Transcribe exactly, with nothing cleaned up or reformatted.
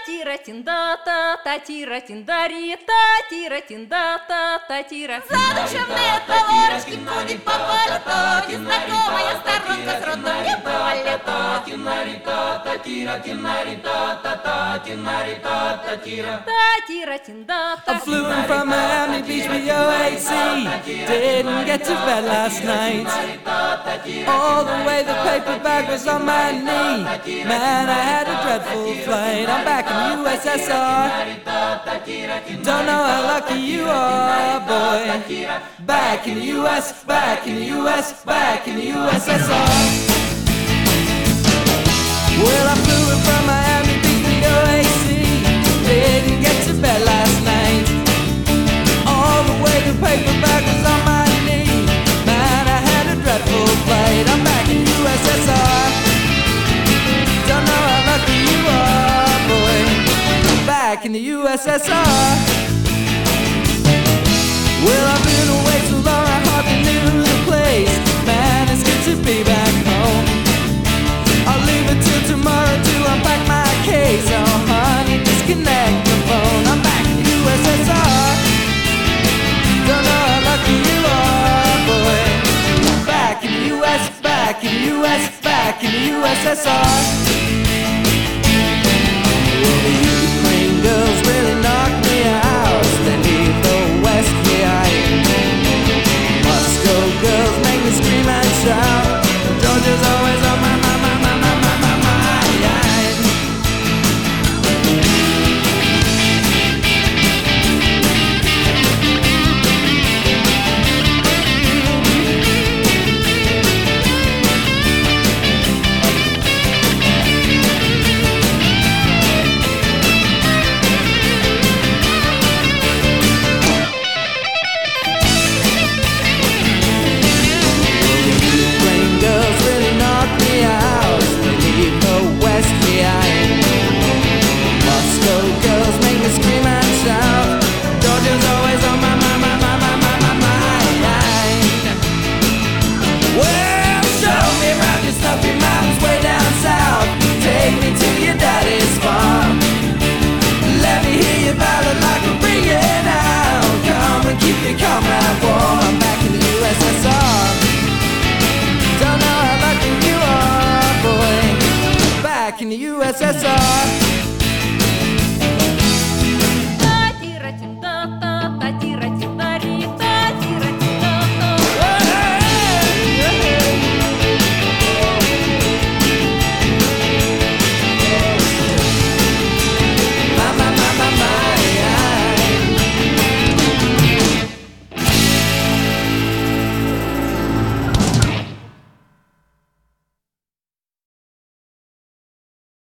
тира тинда та та тира тиндари та тира тинда та та тира. Задушевные товарищи ходят по пальто, незнакомая сторонка с родным не болит. Та тира тинда та. I flew in from Miami Beach with O A C. Didn't get to bed last night. All the way the paper bag was on my knee. Man, I had a dreadful flight. I'm back in the U S S R. Don't know how lucky you are, boy. Back in the U S, back in the U S, back in the U S S R. Well, I flew in from Miami Beach with O A C. Didn't get to bed last night. All the way the paper bag was on my knee. Man, I had a dreadful flight. I'm back in U S S R. Don't know how lucky you are, boy. Back in the U S S R. Well, I've been away so long I hardly knew the place. Man, it's good to be back home. I'll leave it till tomorrow to unpack my case. Oh honey, disconnect the phone. I'm back in U S S R. Don't know how lucky you are, boy. Back in the U S, back in the U S, back in the U S S R. Well, the Ukraine girls really knocked me out. They leave the West behind. Moscow girls make me scream and shout. Georgia's always on my mind, my, my, my, my, my, my mind. In the U S S R.